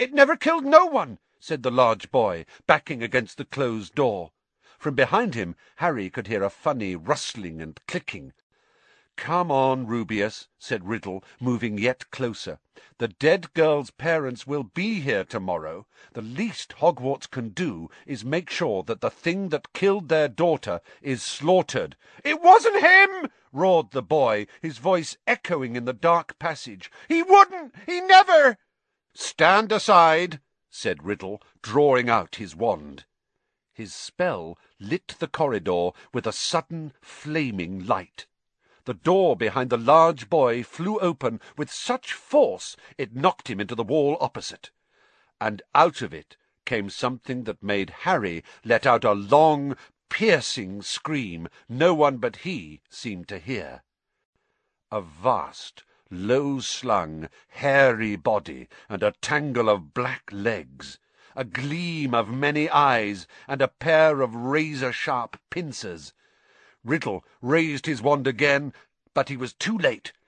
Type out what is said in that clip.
"It never killed no one," said the large boy, backing against the closed door. From behind him Harry could hear a funny rustling and clicking. "Come on, Rubeus," said Riddle, moving yet closer. "The dead girl's parents will be here tomorrow. The least Hogwarts can do is make sure that the thing that killed their daughter is slaughtered." "It wasn't him!" roared the boy, his voice echoing in the dark passage. "He wouldn't! He never—" "Stand aside," said Riddle, drawing out his wand. His spell lit the corridor with a sudden flaming light. The door behind the large boy flew open with such force it knocked him into the wall opposite, and out of it came something that made Harry let out a long, piercing scream no one but he seemed to hear. A vast, low-slung, hairy body and a tangle of black legs, a gleam of many eyes, and a pair of razor-sharp pincers. Riddle raised his wand again, but he was too late.